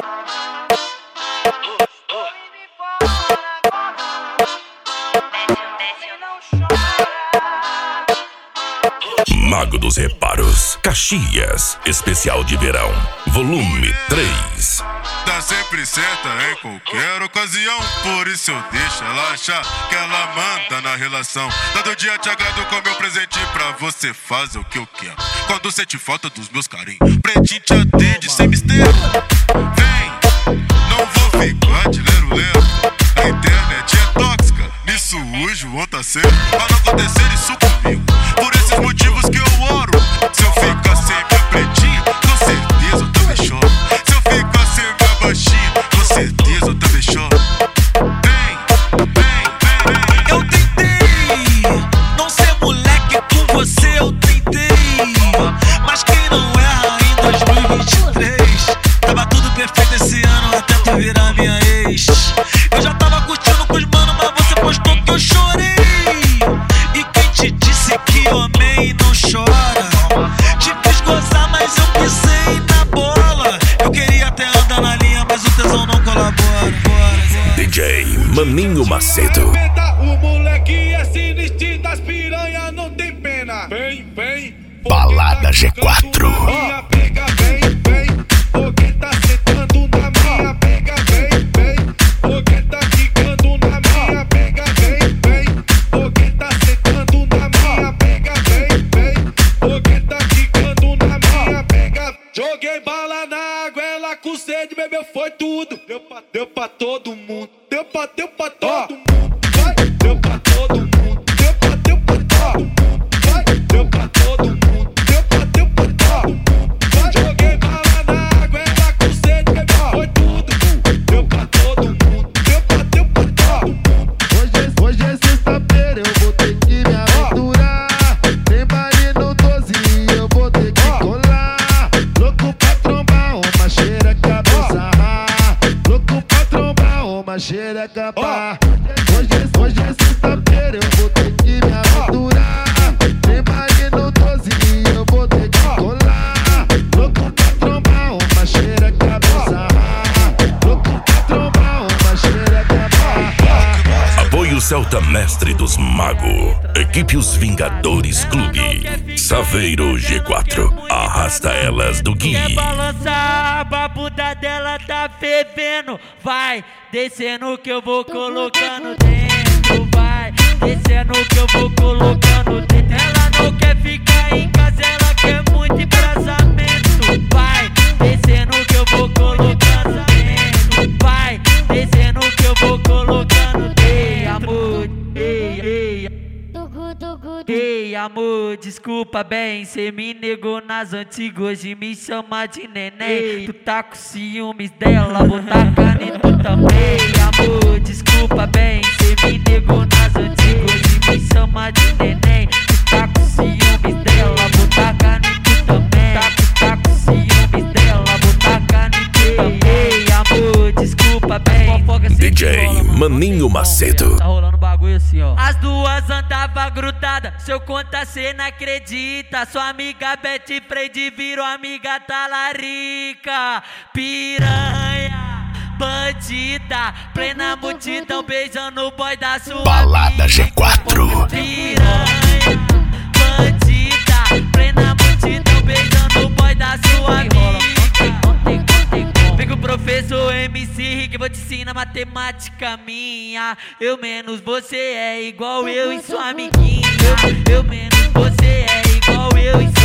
Mago dos Reparos, Caxias, especial de verão, volume 3. Tá sempre certa em qualquer ocasião, por isso eu deixo ela achar que ela manda na relação. Todo dia te agrado com meu presente pra você fazer o que eu quero. Quando sente falta dos meus carinhos, pretinho te atende sem mistério. Vem, não vou ficar de lero-lero. A internet é tóxica, nisso hoje o tá certo. Pra não acontecer isso comigo, por esses motivos que eu oro. Se eu ficar sem minha pretinha, com certeza eu também choro. Se eu ficar sem minha baixinha, com certeza eu também choro. Vem, vem, vem, vem. Eu tentei não ser moleque com você, eu tentei, mas quem não erra em 2023. Tava tudo perfeito esse ano até tu virar minha ex. Eu já tava curtindo com os manos, mas você postou que eu chorei. E quem te disse que homem não chora? Te fiz gozar, mas eu pisei na bola. Eu queria até andar na linha, mas o tesão não colabora. DJ Maninho Macedo. O moleque é sinistro, das piranha não tem pena. Vem, vem. Balada G4. Minha pega, vem, vem. Porque tá sentando na minha pega, vem, vem. Porque tá quicando na minha pega, vem, vem. Porque tá sentando na minha pega, vem, vem. Porque tá quicando na minha pega. Joguei bala na água, ela com sede, bebeu, foi tudo. Deu pra todo mundo. Deu pra todo mundo. Vai, deu pra todo mundo. Deu pra todo mundo. Vai, deu pra todo mundo. Deu pra todo mundo. Vai, joguei bala na água, ela com sede, bebeu, foi tudo. Deu pra todo mundo. Deu pra todo mundo. Hoje é sexta-feira, eu vou ter que me aventurar. Tem baile no 12, eu vou ter que colar. Louco pra trombar uma xereca pra sarrar. Louco pra trombar uma xereca pra. Hoje é sexta-feira, eu vou ter que me aventurar. Tem baile no 12, eu vou ter que colar. Louco pra trombar uma xereca pra sarrar. Louco pra trombar uma xereca pra. Apoio Celta Mestre dos Magos, equipe Os Vingadores Clube, Saveiro G4, arrasta elas do Gui. Quer balançar, a bunda dela tá fervendo. Vai descendo que eu vou colocando dentro. Vai descendo que eu vou colocando dentro. Ela não quer ficar em casa, ela quer muito embrasamento. Vai descendo que eu vou colocando dentro. Vai descendo que eu vou colocando dentro. Ei, amor, ei, amor, desculpa bem, cê me negou nas antigas, hoje me chama de neném. Tu tá com ciúmes dela, vou tacar em tu também. Amor, desculpa bem, cê me negou nas antigas, hoje me chama de neném. Tu tá com ciúmes dela, vou tacar em tu também. Tá com ciúmes dela, vou tacar em tu também. Amor, desculpa bem. DJ Maninho Macedo. Tá rolando bagulho assim, ó. As duas andava grudada, se eu contar cê não acredita. Sua amiga Betty Freide virou amiga talarica. Piranha, bandida, plena multidão beijando o boy da sua Balada amiga. G4. Piranha, bandida, plena multidão beijando o boy da sua amiga. Vem com o professor MC Rick, vou te ensinar matemática minha. Eu menos você é igual eu e sua amiguinha. Eu menos você é igual eu e sua